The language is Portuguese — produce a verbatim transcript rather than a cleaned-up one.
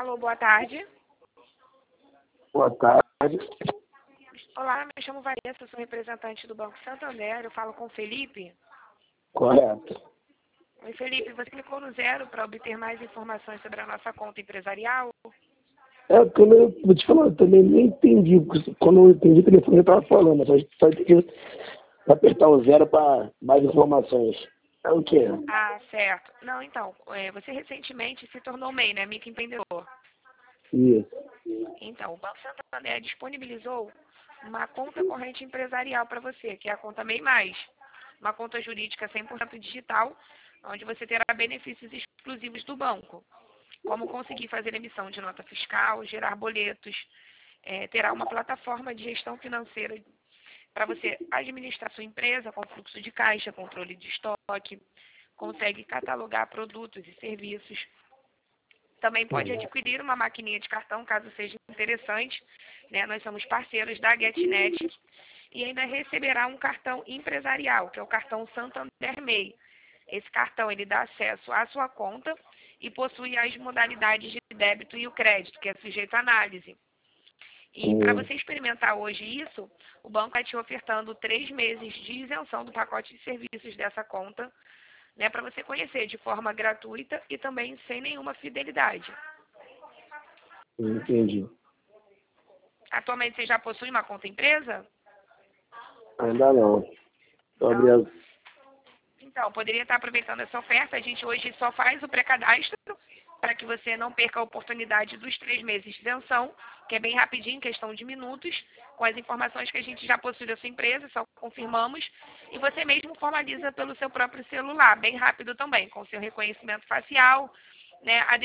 Alô, boa tarde. Boa tarde. Olá, me chamo Vanessa, sou representante do Banco Santander. Eu falo com o Felipe. Correto. Oi, Felipe, você clicou no zero para obter mais informações sobre a nossa conta empresarial? É, porque eu não- vou te falar, eu também nem entendi, porque quando eu entendi o telefone eu estava falando, só, só tem que apertar o zero para mais informações. É o quê? Ah, certo. Não, então, é, você recentemente se tornou MEI, né? Microempreendedor. Isso. Então, o Banco Santander disponibilizou uma conta corrente empresarial para você, que é a conta MEI Mais. Uma conta jurídica cem por cento digital, onde você terá benefícios exclusivos do banco, como conseguir fazer emissão de nota fiscal, gerar boletos, é, terá uma plataforma de gestão financeira para você administrar sua empresa com fluxo de caixa, controle de estoque, consegue catalogar produtos e serviços. Também pode Uhum. adquirir uma maquininha de cartão, caso seja interessante, né? Nós somos parceiros da GetNet e ainda receberá um cartão empresarial, que é o cartão Santander MEI. Esse cartão ele dá acesso à sua conta e possui as modalidades de débito e o crédito, que é sujeito à análise. E para Hum, você experimentar hoje isso, o banco vai te ofertando três meses de isenção do pacote de serviços dessa conta, né, para você conhecer de forma gratuita e também sem nenhuma fidelidade. entendi. Atualmente você já possui uma conta empresa? Ainda não. Tô Não? abrindo. Então, poderia estar aproveitando essa oferta. A gente hoje só faz o pré-cadastro para que você não perca a oportunidade dos três meses de isenção, que é bem rapidinho, em questão de minutos, com as informações que a gente já possui da sua empresa, só confirmamos, e você mesmo formaliza pelo seu próprio celular, bem rápido também, com seu reconhecimento facial, né, a